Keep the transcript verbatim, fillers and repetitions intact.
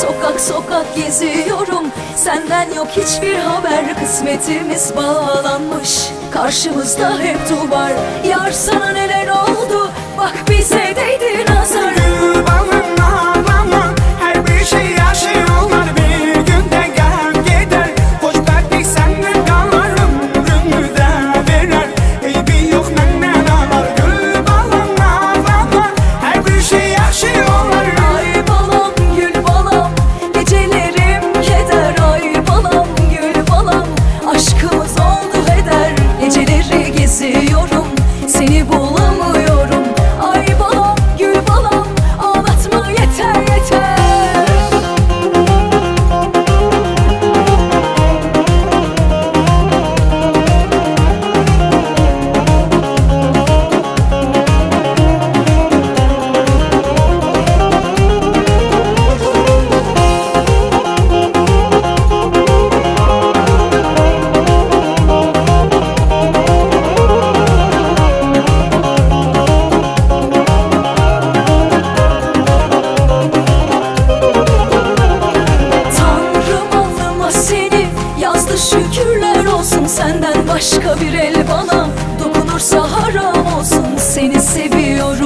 Sokak sokak geziyorum, senden yok hiçbir haber. Kısmetimiz bağlanmış, karşımızda hep duvar. Yar sana neler oldu, bak bize değdi nazar. Gül balım ağlama, her bir şey yaşıyorlar. Bir günde gel gider, hoşbetlik senden kalır. Ömrümü de verer, eybi yok benden ağlar. Gül balım ağlama, her bir şey yaşıyorlar. Ay balam gül balam, gecelerim keder. Ay balam gül balam, aşkımız oldu heder. Geceleri geziyorum, seni bulamıyorum. Ay balam gül balam, ağlatma yeter yeter. Şükürler olsun, senden başka bir el bana dokunursa haram olsun. Seni seviyorum.